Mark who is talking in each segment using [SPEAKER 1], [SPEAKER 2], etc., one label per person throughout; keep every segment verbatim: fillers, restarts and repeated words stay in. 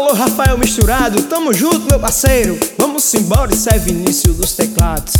[SPEAKER 1] Alô, Rafael Misturado, tamo junto, meu parceiro. Vamos embora, isso é Vinícius dos teclados.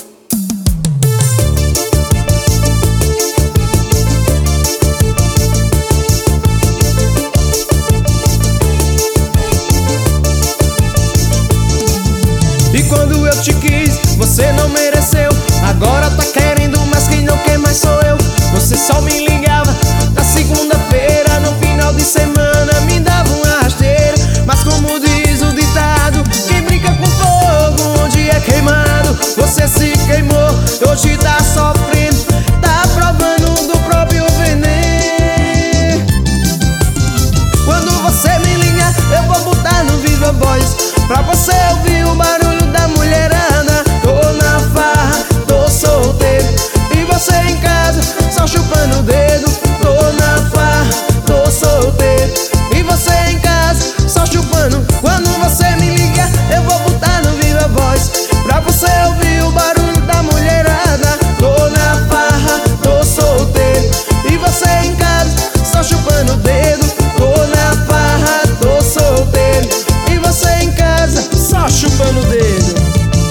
[SPEAKER 1] E quando eu te quis, você não mereceu. Agora tá querendo, mas quem não quer mais sou eu. Você só me ligava na segunda-feira, no final de semana me dava uma rasteira. Mas como diz o ditado, quem brinca com fogo, onde é queimado. Você se queimou, hoje tá sofrendo, tá provando do próprio veneno. Quando você me liga, eu vou botar no Viva Voz, pra você ouvir o barulho da mulherada. Tô na farra, tô solteiro, e você em casa, só chupando o dedo. Tô na farra, tô solteiro, e você em casa, só chupando. Quando você me liga, eu vou botar no Viva Voz, pra você ouvir o barulho da mulherada. Tô na farra, tô solteiro, e você em casa, só chupando o dedo. Tô na farra, tô solteiro, e você em casa, só chupando o dedo.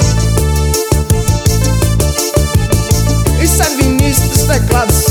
[SPEAKER 1] Isso é Vinícius dos teclados.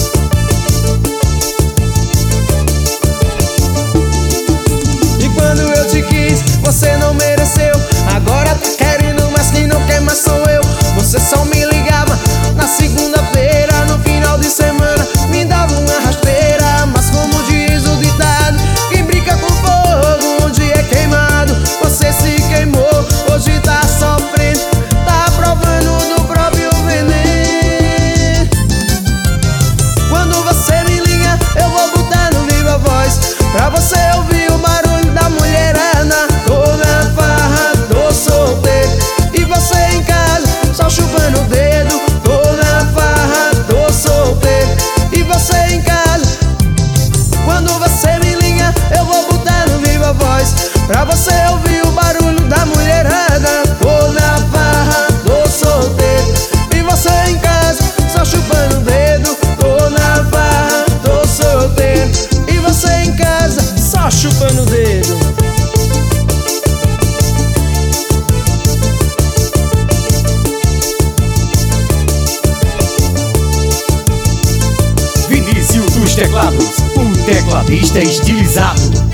[SPEAKER 1] E quando eu te quis, você não mereceu. Agora tá querendo, mas quem não quer mais sou eu. Você só me ligava na segunda-feira, no final de semana me dava uma rasteira. Mas como diz o ditado, quem brinca com fogo, um dia é queimado. Você se queimou, hoje tá sofrendo, tá provando do próprio veneno. Quando você me liga, eu vou botar no Viva Voz, pra você ouvir o barulho da mulherada. Tô na farra, tô solteiro, e você em casa, só chupando o dedo. Tô na farra, tô solteiro, e você em casa. Quando você me liga, eu vou botar no Viva Voz, pra você ouvir o barulho da mulherada. Tô na farra, tô solteiro, e você em casa, só chupando o dedo. Tô na farra, tô solteiro, e você em casa, só chupando o dedo.
[SPEAKER 2] Vinícius dos teclados, um tecladista estilizado.